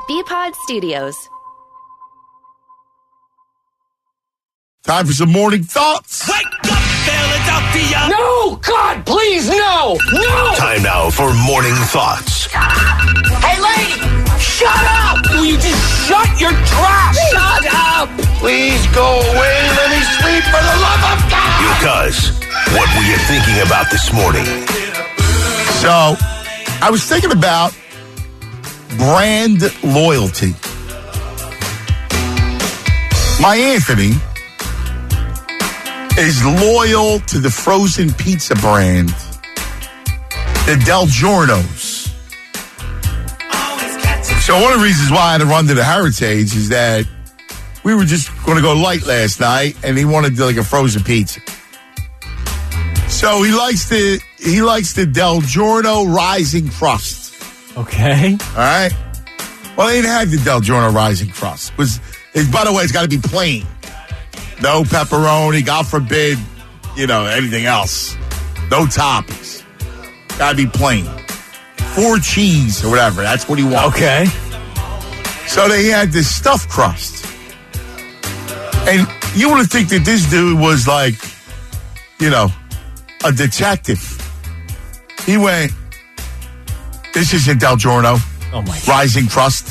BPod Studios. Time for some morning thoughts. Wake up, Philadelphia! No! God, please, no! No! Time now for morning thoughts. Hey, lady! Shut up! Will you just shut your trap? Shut up! Please go away. Let me sleep for the love of God. Because what were you thinking about this morning? So, I was thinking about brand loyalty. My Anthony is loyal to the frozen pizza brand, the Del Giorno's. So one of the reasons why I had to run to the Heritage is that we were just going to go light last night, and he wanted like a frozen pizza. So he likes the Del Giorno Rising Crust. Okay. All right. Well, they didn't have the Del Giorno Rising Crust. By the way, it's got to be plain. No pepperoni, God forbid, anything else. No toppings. Got to be plain. 4 cheese or whatever. That's what he wants. Okay. So they had this stuffed crust. And you would think that this dude was like, a detective. He went, this isn't Del Giorno. Oh, my God. Rising Crust.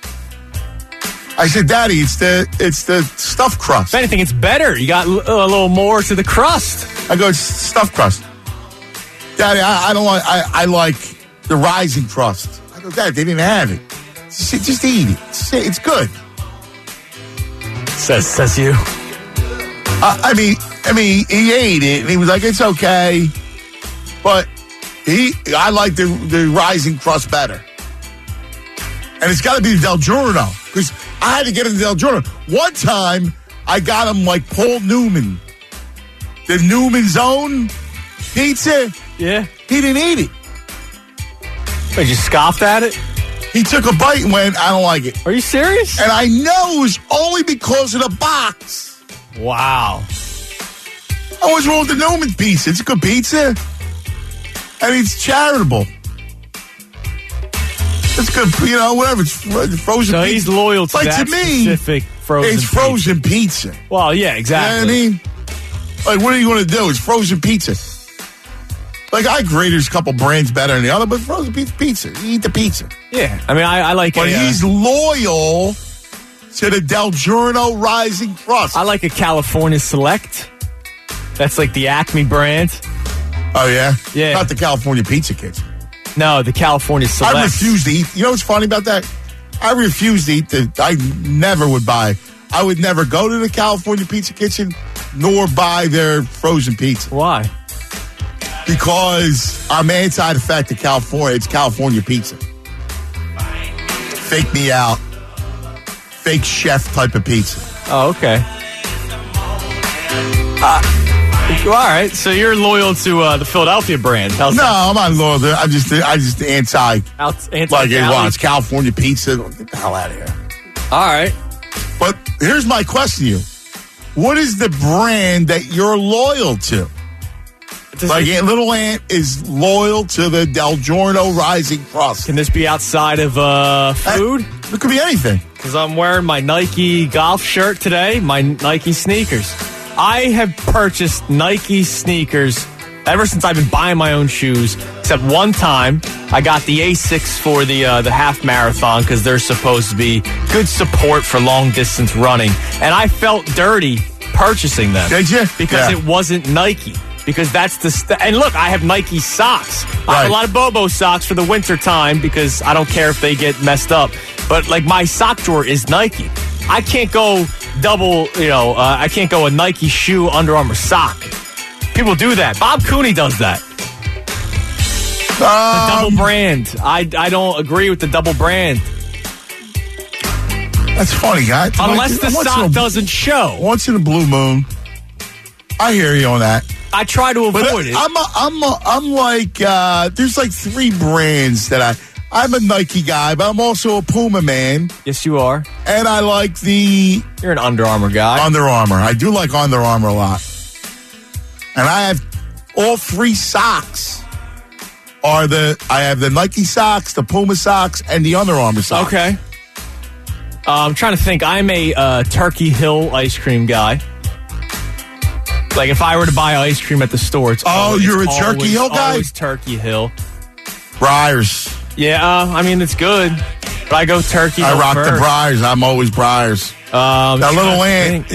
I said, Daddy, it's the stuffed crust. If anything, it's better. You got a little more to the crust. I go, it's stuffed crust. Daddy, I don't want. I like the Rising Crust. I go, Dad, they didn't have it. Just eat it. It's good. Says you. I mean, he ate it and he was like, it's okay, but I like the Rising Crust better. And it's got to be the Del Giorno because I had to get the Del Giorno. One time, I got him like Paul Newman, the Newman's Own pizza. Yeah. He didn't eat it. Wait, you scoffed at it? He took a bite and went, I don't like it. Are you serious? And I know it was only because of the box. Wow. What's wrong with the Newman's pizza? It's a good pizza. And it's charitable. It's good, whatever. It's frozen so pizza. He's loyal to that to me, specific frozen it's frozen pizza. Well, yeah, exactly. You know what I mean? Like, what are you going to do? It's frozen pizza. Like, I agree there's a couple brands better than the other, but frozen pizza. You eat the pizza. Yeah. I mean, I like it. But he's loyal to the Del Giorno Rising Crust. I like a California Select. That's like the Acme brand. Oh, yeah? Yeah. Not the California Pizza Kitchen. No, the California Select. I refuse to eat. You know what's funny about that? I refuse to eat I never would buy. I would never go to the California Pizza Kitchen nor buy their frozen pizza. Why? Because I'm anti the fact that it's California pizza. Fake me out. Fake chef type of pizza. Oh, okay. All right, so you're loyal to the Philadelphia brand. How's that? I'm not loyal to it. I'm just anti. Like it's California pizza. Get the hell out of here. All right. But here's my question to you. What is the brand that you're loyal to? Like Little Ant is loyal to the Del Giorno Rising Crust. Can this be outside of food? It could be anything. Because I'm wearing my Nike golf shirt today, my Nike sneakers. I have purchased Nike sneakers ever since I've been buying my own shoes, except one time I got the Asics for the half marathon because they're supposed to be good support for long distance running. And I felt dirty purchasing them. Did you? Because it wasn't Nike. Because that's and look, I have Nike socks. I have a lot of Bobo socks for the winter time because I don't care if they get messed up. But like my sock drawer is Nike. I can't go I can't go a Nike shoe, Under Armour sock. People do that. Bob Cooney does that. The double brand. I don't agree with the double brand. That's funny, guy. Unless the sock doesn't show. Once in a blue moon. I hear you on that. I try to avoid it. I'm like, there's like 3 brands that I'm a Nike guy, but I'm also a Puma man. Yes, you are. And I like You're an Under Armour guy. Under Armour. I do like Under Armour a lot. And I have all 3 socks. I have the Nike socks, the Puma socks, and the Under Armour socks. Okay. I'm trying to think. I'm a Turkey Hill ice cream guy. Like, if I were to buy ice cream at the store, it's you're a Turkey Hill guy? Always Turkey Hill. Breyers. Yeah, I mean, it's good. But I go Turkey Hill I rock first. the Breyers. I'm always Breyers. Now, Little Ant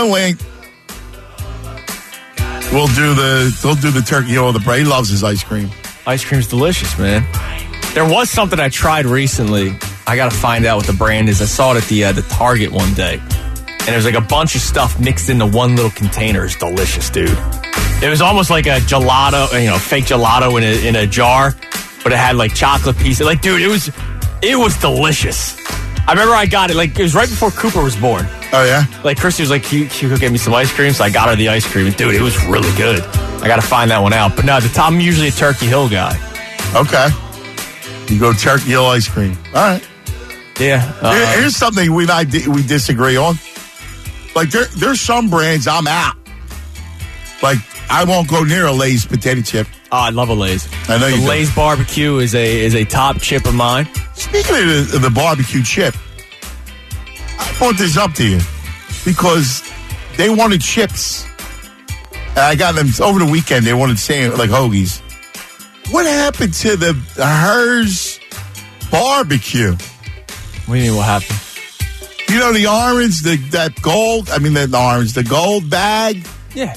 will do the Turkey Hill with the Brey. He loves his ice cream. Ice cream's delicious, man. There was something I tried recently. I got to find out what the brand is. I saw it at the Target one day. And there's like a bunch of stuff mixed into one little container. It's delicious, dude. It was almost like a gelato, fake gelato in a jar, but it had like chocolate pieces. Like, dude, it was delicious. I remember I got it, like, it was right before Cooper was born. Oh, yeah? Like, Christy was like, can you go get me some ice cream? So I got her the ice cream. And, dude, it was really good. I got to find that one out. But no, I'm usually a Turkey Hill guy. Okay. You go Turkey Hill ice cream. All right. Yeah. Here's something we disagree on. Like, there's some brands I'm out. Like, I won't go near a Lay's potato chip. Oh, I love a Lay's. I know you do. The Lay's barbecue is a top chip of mine. Speaking of the barbecue chip, I brought this up to you because they wanted chips. And I got them over the weekend. They wanted like hoagies. What happened to the Hers barbecue? What do you mean, what happened? You know, the orange, that gold, the gold bag? Yeah.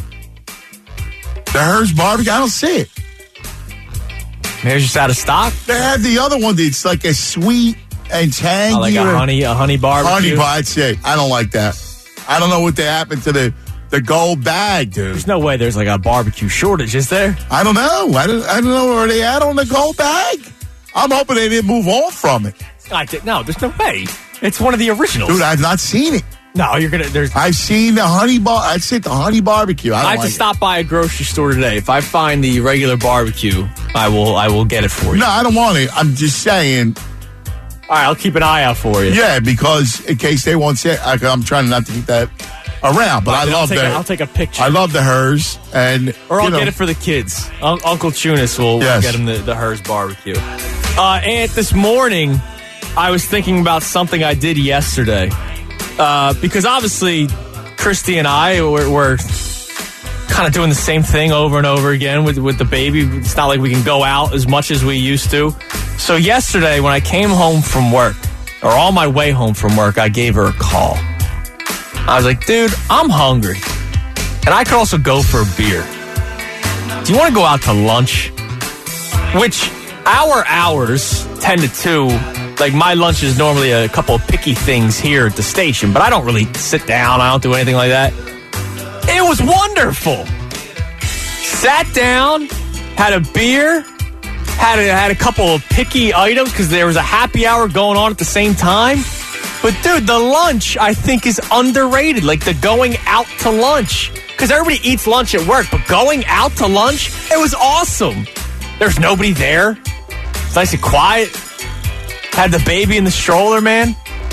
The Hers barbecue? I don't see it. Maybe it's just out of stock? They had the other one that's like a sweet and tangy. Like a honey barbecue? Honey barbecue, that's it. I don't like that. I don't know what happened to the gold bag, dude. There's no way there's like a barbecue shortage, is there? I don't know. I don't know where they at on the gold bag. I'm hoping they didn't move on from it. No, there's no way. It's one of the originals. Dude, I've not seen it. No, you're going to... I've seen the honey barbecue. I have to stop by a grocery store today. If I find the regular barbecue, I will get it for you. No, I don't want it. I'm just saying... All right, I'll keep an eye out for you. Yeah, because in case they want it, I'm trying not to keep that around. But I love that. I'll take a picture. I love the Hers. Or I'll get it for the kids. Uncle Chunis will get him the Hers barbecue. And this morning, I was thinking about something I did yesterday. Because obviously, Christy and I were kind of doing the same thing over and over again with the baby. It's not like we can go out as much as we used to. So yesterday, when I came home from work, or on my way home from work, I gave her a call. I was like, dude, I'm hungry. And I could also go for a beer. Do you want to go out to lunch? Which, our hours, 10 to 2, like my lunch is normally a couple of picky things here at the station, but I don't really sit down. I don't do anything like that. It was wonderful. Sat down, had a beer, had a couple of picky items because there was a happy hour going on at the same time. But dude, the lunch I think is underrated. Like the going out to lunch, because everybody eats lunch at work, but going out to lunch, it was awesome. There's nobody there. It's nice and quiet. Had the baby in the stroller, man.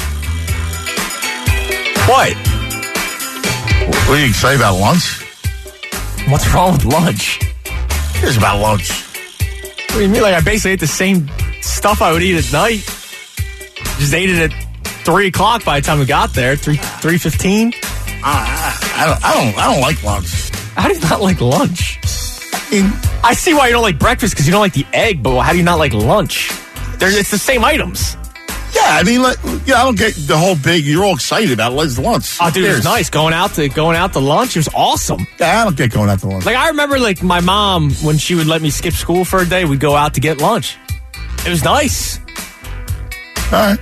What? What do you say about lunch? What's wrong with lunch? It's about lunch. What do you mean? Like I basically ate the same stuff I would eat at night. Just ate it at 3 o'clock by the time we got there. 3:15. I don't like lunch. How do you not like lunch? I see why you don't like breakfast because you don't like the egg, but how do you not like lunch? It's the same items. Yeah, I mean, I don't get the whole big. You're all excited about lunch. Oh, dude, it was nice going out to lunch. It was awesome. Yeah, I don't get going out to lunch. Like I remember, like my mom when she would let me skip school for a day, we'd go out to get lunch. It was nice. All right.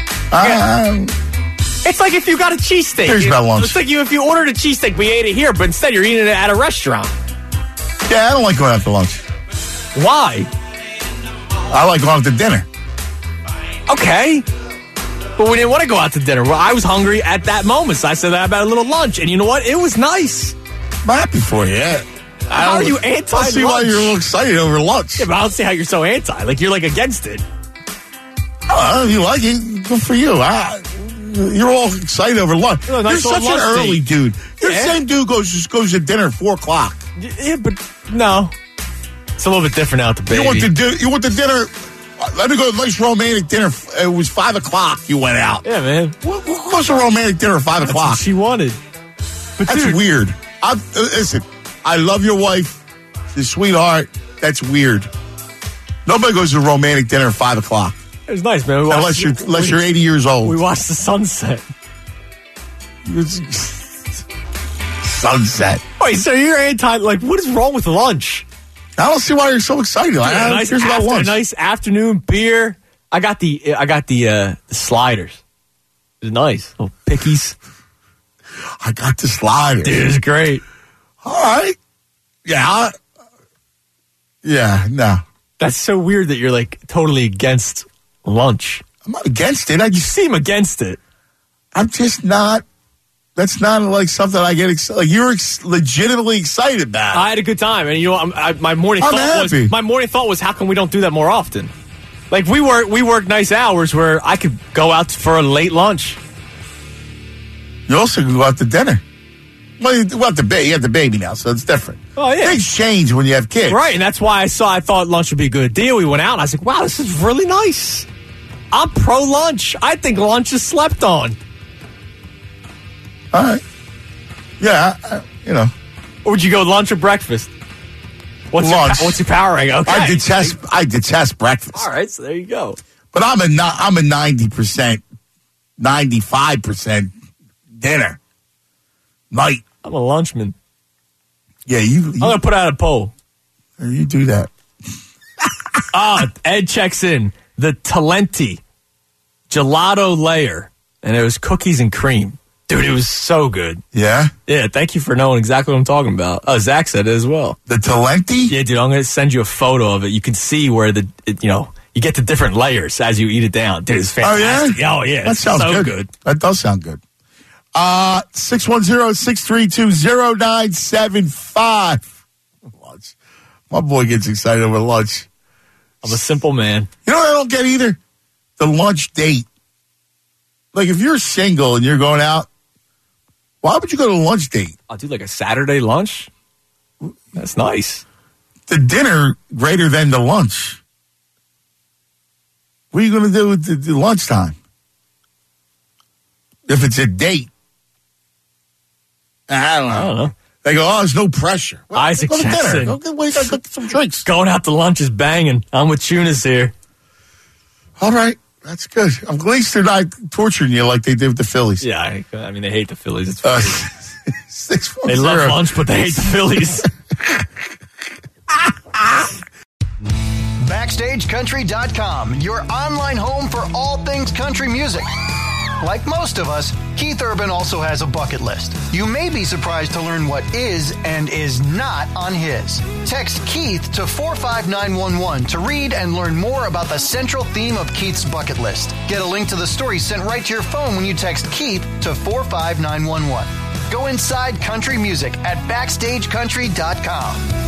It's like if you got a cheesesteak. Here's about lunch. It's like if you ordered a cheesesteak, we ate it here, but instead you're eating it at a restaurant. Yeah, I don't like going out to lunch. Why? I like going out to dinner. Okay. But we didn't want to go out to dinner. Well, I was hungry at that moment, so I said that about a little lunch. And you know what? It was nice. I'm happy for you. How are you anti-lunch? I see why you're all excited over lunch. Yeah, but I don't see how you're so anti. Like, you're, like, against it. Oh, if you like it, good for you. You're all excited over lunch. Nice you're such an early dude. You're the same dude goes to dinner at 4 o'clock. Yeah, but no. It's a little bit different now with the baby. You want the dinner Let me go to a nice romantic dinner. It was 5 o'clock. You went out. Yeah, man. What's a romantic dinner at 5 That's o'clock? what she wanted. But That's dude, weird. Listen, I love your wife. She's a sweetheart. That's weird. Nobody goes to a romantic dinner at 5 o'clock. it was nice, man. Unless you're 80 years old. We watched the sunset. Sunset. Wait, so you're anti? Like, what is wrong with lunch? I don't see why you're so excited. Here's about lunch. Nice afternoon beer. I got the sliders. It's nice. Little pickies. I got the sliders. Dude, it's great. All right. Yeah. No. That's so weird that you're like totally against lunch. I'm not against it. You seem against it. I'm just not. That's not like something I get excited. Like you're legitimately excited about. I had a good time, and you know, my morning thought was, how come we don't do that more often? Like we work nice hours where I could go out for a late lunch. You also can go out to dinner. Well, you have the baby now, so it's different. Oh yeah, things change when you have kids, right? And that's why I thought lunch would be a good deal. We went out, and I was like, wow, this is really nice. I'm pro lunch. I think lunch is slept on. All right. Yeah, Or would you go lunch or breakfast? Lunch. What's your power rank? Okay. I detest breakfast. All right, so there you go. But I'm a 90%, 95% dinner night. I'm a lunchman. Yeah, I'm going to put out a poll. You do that. Ed checks in. The Talenti gelato layer. And it was cookies and cream. Dude, it was so good. Yeah? Yeah, thank you for knowing exactly what I'm talking about. Oh, Zach said it as well. The Talenti? Yeah, dude, I'm going to send you a photo of it. You can see where you get the different layers as you eat it down. Dude, it's fantastic. Oh, yeah? That sounds so good. That does sound good. 610-632-0975. Lunch. My boy gets excited over lunch. I'm a simple man. You know what I don't get either? The lunch date. Like, if you're single and you're going out, why would you go to a lunch date? I'll do like a Saturday lunch. That's nice. The dinner greater than the lunch. What are you going to do with the lunchtime? If it's a date. I don't know. They go, there's no pressure. Well, Isaac Jackson. Go get some drinks. Going out to lunch is banging. I'm with Tunis here. All right. That's good. I'm at least they're not torturing you like they did with the Phillies. Yeah, I mean, they hate the Phillies. It's they love lunch, but they hate the Phillies. BackstageCountry.com, your online home for all things country music. Like most of us, Keith Urban also has a bucket list. You may be surprised to learn what is and is not on his. Text Keith to 45911 to read and learn more about the central theme of Keith's bucket list. Get a link to the story sent right to your phone when you text Keith to 45911. Go inside country music at BackstageCountry.com.